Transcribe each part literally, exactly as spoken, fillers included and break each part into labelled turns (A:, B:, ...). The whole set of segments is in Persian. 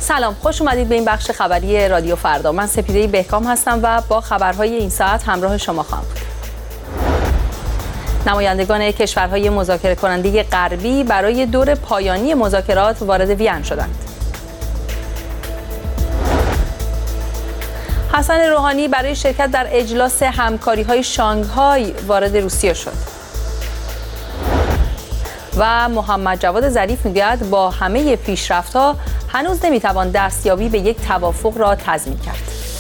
A: سلام، خوش اومدید به این بخش خبری رادیو فردا. من سپیده بهکام هستم و با خبرهای این ساعت همراه شما خواهم بود. نمایندگان کشورهای مذاکره کننده غربی برای دور پایانی مذاکرات وارد وین شدند. حسن روحانی برای شرکت در اجلاس همکاری‌های شانگهای وارد روسیه شد. و محمد جواد ظریف میگوید با همه پیشرفت‌ها هنوز نمیتوان دستیابی به یک توافق را تضمین کرد.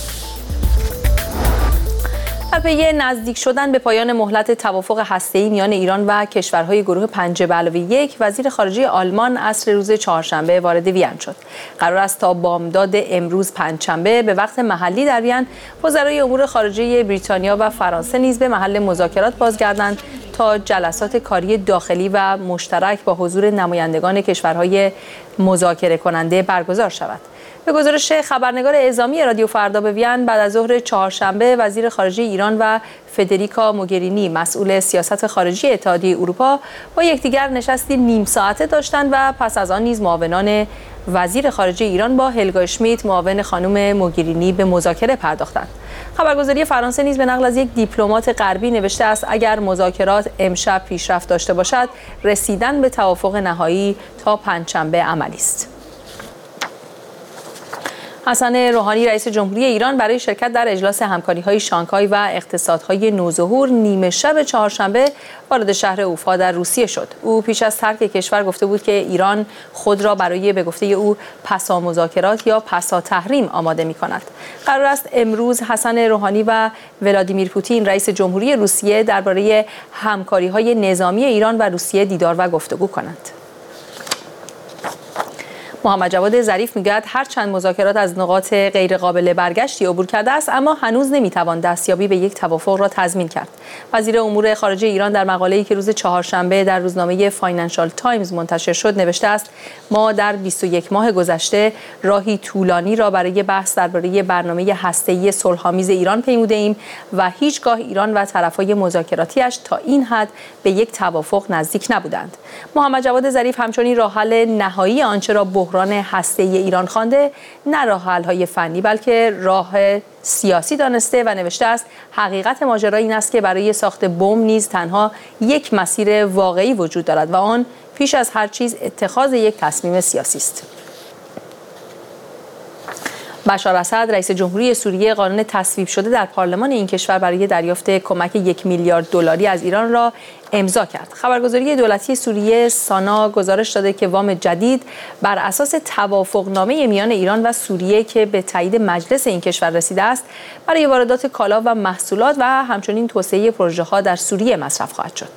A: در پی نزدیک شدن به پایان مهلت توافق هسته‌ای میان ایران و کشورهای گروه پنج به علاوه یک، وزیر خارجه آلمان عصر روز چهارشنبه وارد وین شد. قرار است تا بامداد امروز پنجشنبه به وقت محلی در وین وزرای امور خارجه بریتانیا و فرانسه نیز به محل مذاکرات بازگردند تا جلسات کاری داخلی و مشترک با حضور نمایندگان کشورهای مذاکره کننده برگزار شود. به گزارش خبرنگار اعزامی رادیو فردا به وین، بعد از ظهر چهارشنبه وزیر خارجه ایران و فدریکا موگرینی مسئول سیاست خارجی اتحادیه اروپا با یکدیگر نشستی نیم ساعته داشتند و پس از آن نیز معاونان وزیر خارجه ایران با هلگا اشمیت معاون خانم موگرینی به مذاکره پرداختند. خبرگزاری فرانسه نیز به نقل از یک دیپلمات غربی نوشته است اگر مذاکرات امشب پیشرفت داشته باشد، رسیدن به توافق نهایی تا پنجشنبه عملی است. حسن روحانی رئیس جمهوری ایران برای شرکت در اجلاس همکاری‌های شانگهای و اقتصادهای نوظهور نیمه شب چهارشنبه وارد شهر اوفا در روسیه شد. او پیش از ترک کشور گفته بود که ایران خود را برای به گفته او پسا مذاکرات یا پسا تحریم آماده می‌کند. قرار است امروز حسن روحانی و ولادیمیر پوتین رئیس جمهوری روسیه درباره همکاری‌های نظامی ایران و روسیه دیدار و گفتگو کنند. محمد جواد ظریف میگوید هر چند مذاکرات از نقاط غیر قابل برگشتی عبور کرده است، اما هنوز نمیتوان دستیابی به یک توافق را تضمین کرد. وزیر امور خارجه ایران در مقاله‌ای که روز چهارشنبه در روزنامه فاینانشال تایمز منتشر شد نوشته است: ما در بیست و یک ماه گذشته راهی طولانی را برای بحث درباره برنامه هسته‌ای صلح‌آمیز ایران پیموده ایم و هیچگاه ایران و طرفای مذاکراتیش تا این حد به یک توافق نزدیک نبودند. محمد جواد ظریف همچنین راه حل نهایی آنچه را بحران هسته‌ای ایران خوانده نه راه حل‌های فنی بلکه راه سیاسی دانسته و نوشته است حقیقت ماجرا این است که برای ساخت بمب نیز تنها یک مسیر واقعی وجود دارد و آن پیش از هر چیز اتخاذ یک تصمیم سیاسی است. بشار اسد رئیس جمهوری سوریه قانون تصویب شده در پارلمان این کشور برای دریافت کمک یک میلیارد دلاری از ایران را امضا کرد. خبرگزاری دولتی سوریه سانا گزارش داده که وام جدید بر اساس توافقنامه میان ایران و سوریه که به تایید مجلس این کشور رسیده است، برای واردات کالا و محصولات و همچنین توسعه پروژه‌ها در سوریه مصرف خواهد شد.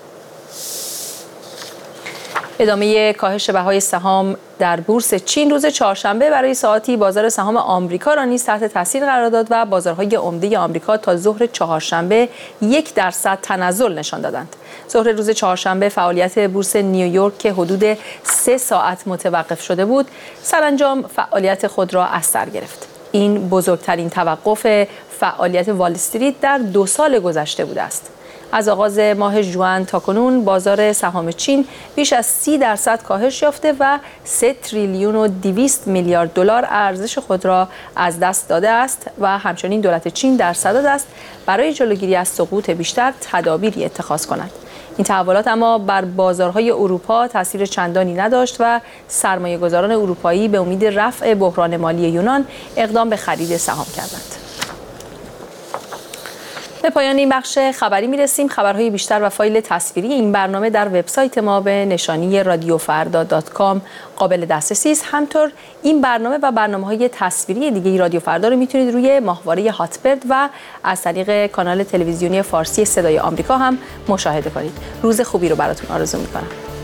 A: ادامه کاهش بهای سهام در بورس چین روز چهارشنبه برای ساعاتی بازار سهام آمریکا را نیز تحت تاثیر قرار داد و بازارهای عمده آمریکا تا ظهر چهارشنبه یک درصد تنزل نشان دادند. ظهر روز چهارشنبه فعالیت بورس نیویورک که حدود سه ساعت متوقف شده بود، سرانجام فعالیت خود را از سر گرفت. این بزرگترین توقف فعالیت وال استریت در دو سال گذشته بوده است. از آغاز ماه ژوئن تا کنون بازار سهام چین بیش از سی درصد کاهش یافته و سه تریلیون و دویست میلیارد دلار ارزش خود را از دست داده است و همچنین دولت چین در صدد است برای جلوگیری از سقوط بیشتر تدابیری اتخاذ کند. این تحولات اما بر بازارهای اروپا تاثیر چندانی نداشت و سرمایه‌گذاران اروپایی به امید رفع بحران مالی یونان اقدام به خرید سهام کردند. به پایان این بخش خبری میرسیم. خبرهای بیشتر و فایل تصویری این برنامه در وبسایت ما به نشانی رادیو فردا دات کام قابل دسترسی است. همطور این برنامه و برنامه‌های تصویری دیگه رادیو فردا رو میتونید روی ماهواره هاتبرد و از طریق کانال تلویزیونی فارسی صدای آمریکا هم مشاهده کنید. روز خوبی رو براتون آرزو میکنم.